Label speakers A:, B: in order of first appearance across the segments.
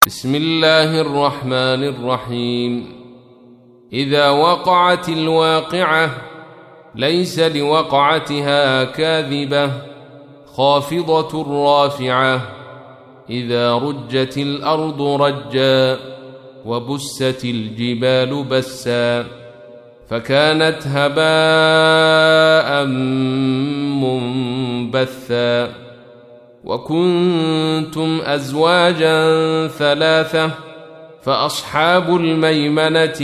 A: بسم الله الرحمن الرحيم. إذا وقعت الواقعة ليس لوقعتها كاذبة خافضة رافعة. إذا رجت الأرض رجا وبست الجبال بسا فكانت هباء منبثا. وكنتم أزواجا ثلاثة فأصحاب الميمنة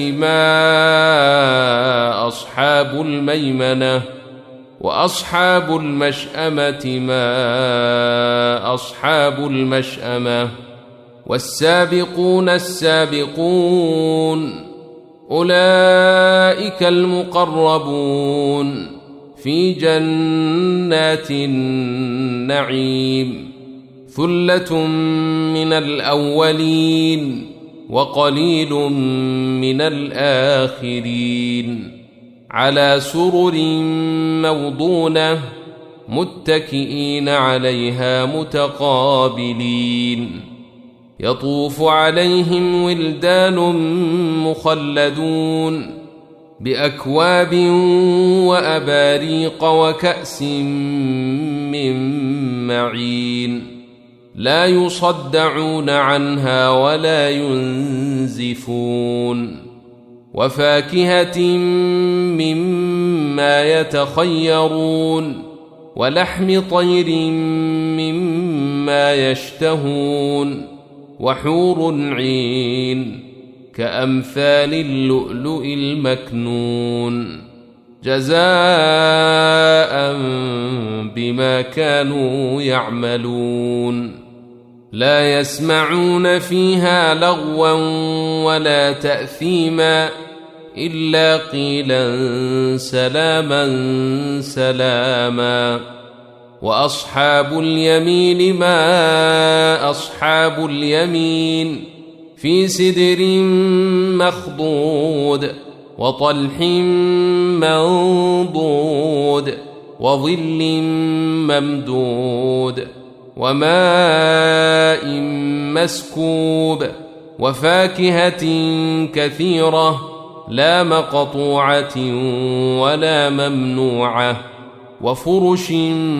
A: ما أصحاب الميمنة وأصحاب المشأمة ما أصحاب المشأمة. والسابقون السابقون أولئك المقربون في جنات النعيم. ثلة من الأولين وقليل من الآخرين. على سرر موضونة متكئين عليها متقابلين. يطوف عليهم ولدان مخلدون بأكواب وأباريق وكأس من معين. لا يصدعون عنها ولا ينزفون. وفاكهة مما يتخيرون ولحم طير مما يشتهون. وحور عين كأمثال اللؤلؤ المكنون جزاء بما كانوا يعملون. لا يسمعون فيها لغوا ولا تأثيما إلا قيلا سلاما سلاما. وأصحاب اليمين ما أصحاب اليمين في سدر مخضود وطلح منضود وظل ممدود وماء مسكوب. وفاكهة كثيرة لا مقطوعة ولا ممنوعة. وفرش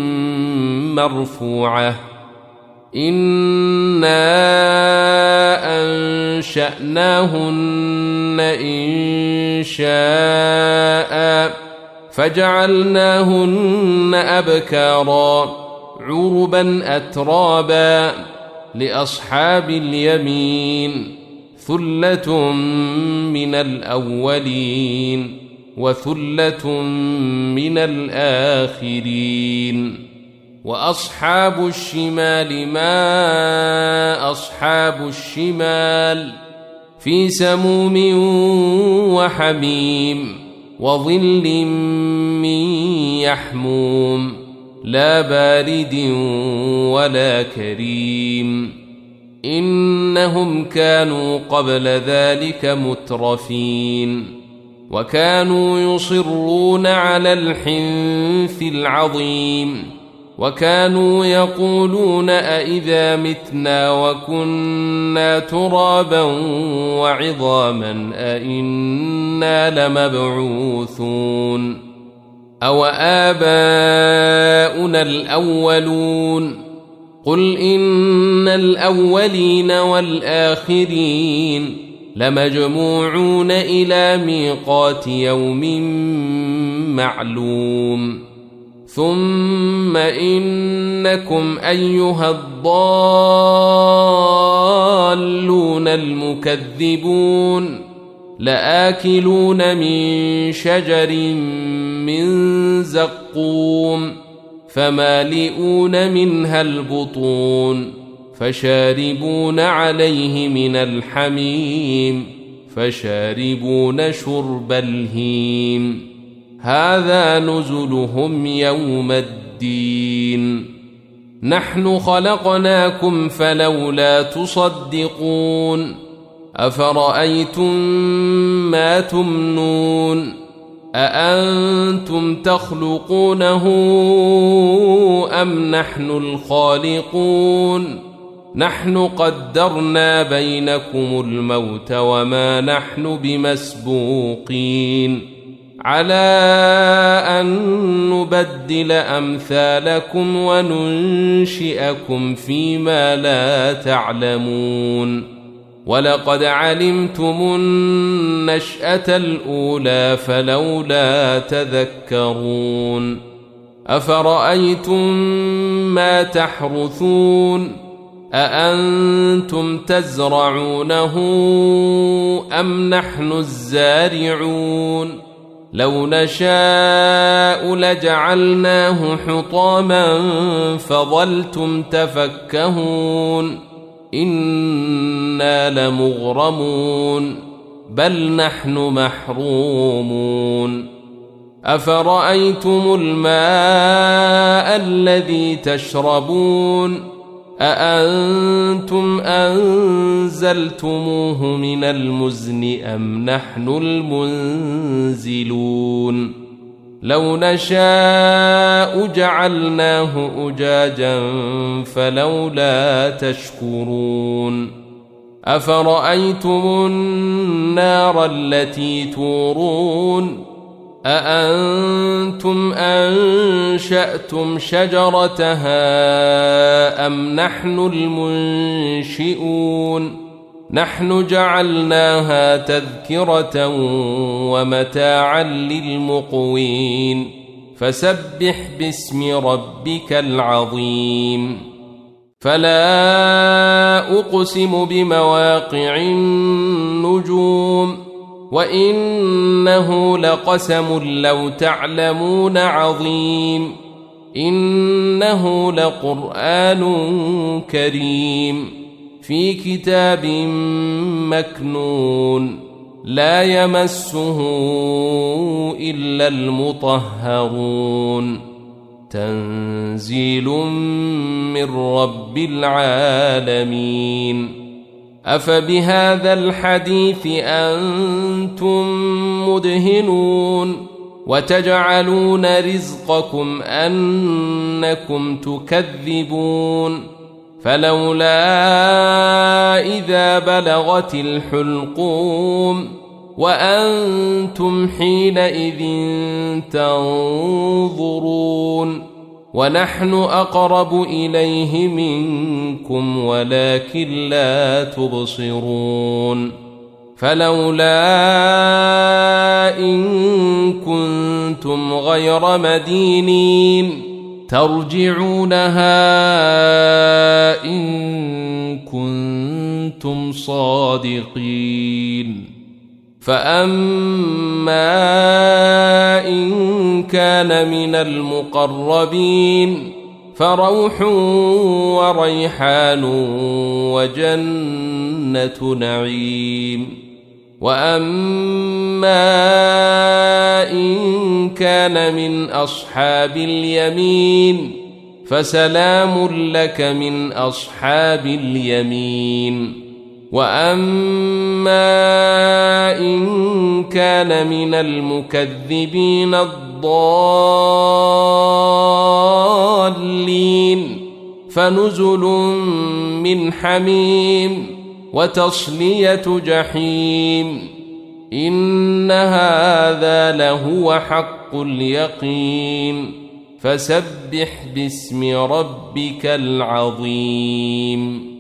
A: مرفوعة. إنا أنشأناهن إنشاء فجعلناهن أبكارا عربا أترابا. لأصحاب اليمين ثلة من الأولين وثلة من الآخرين. وأصحاب الشمال ما أصحاب الشمال في سموم وحميم وظل من يحموم لا بارد ولا كريم. إنهم كانوا قبل ذلك مترفين وكانوا يصرون على الحنث العظيم. وكانوا يقولون أئذا متنا وكنا ترابا وعظاما أئنا لمبعوثون أو آباؤنا الأولون. قل إن الأولين والآخرين لمجموعون إلى ميقات يوم معلوم. ثم إنكم أيها الضالون المكذبون لآكلون من شجر من زقوم فمالئون منها البطون فشاربون عليه من الحميم فشاربون شرب الهيم. هذا نزلهم يوم الدين. نحن خلقناكم فلولا تصدقون. أفرأيتم ما تمنون أأنتم تخلقونه أم نحن الخالقون نحن قدرنا بينكم الموت وما نحن بمسبوقين على أن نبدل أمثالكم وننشئكم فيما لا تعلمون ولقد علمتم النشأة الأولى فلولا تذكرون أفرأيتم ما تحرثون أأنتم تزرعونه أم نحن الزارعون لو نشاء لجعلناه حطاما فظلتم تفكهون إنا لمغرمون بل نحن محرومون أفرأيتم الماء الذي تشربون أأنتم أنزلتموه من المزن أم نحن المنزلون لو نشاء جعلناه أجاجا فلولا تشكرون أفرأيتم النار التي تورون أأنتم أنشأتم شجرتها أم نحن المنشئون نحن جعلناها تذكرة ومتاعا للمقوين فسبح باسم ربك العظيم فلا أقسم بمواقع النجوم وإنه لقسم لو تعلمون عظيم إنه لقرآن كريم في كتاب مكنون لا يمسه إلا المطهرون تنزيل من رب العالمين أفبهذا الحديث أنتم مدهنون وتجعلون رزقكم أنكم تكذبون فلولا إذا بلغت الحلقوم وأنتم حينئذ تنظرون ونحن أقرب إليه منكم ولكن لا تبصرون فلولا إن كنتم غير مدينين ترجعونها إن كنتم صادقين فأما إن كان من المقربين فروح وريحان وجنة نعيم وأما إن كان من أصحاب اليمين فسلام لك من أصحاب اليمين وأما إن كان من المكذبين الضالين فنزل من حميم وتصلية جحيم إن هذا لهو حق اليقين فسبح باسم ربك العظيم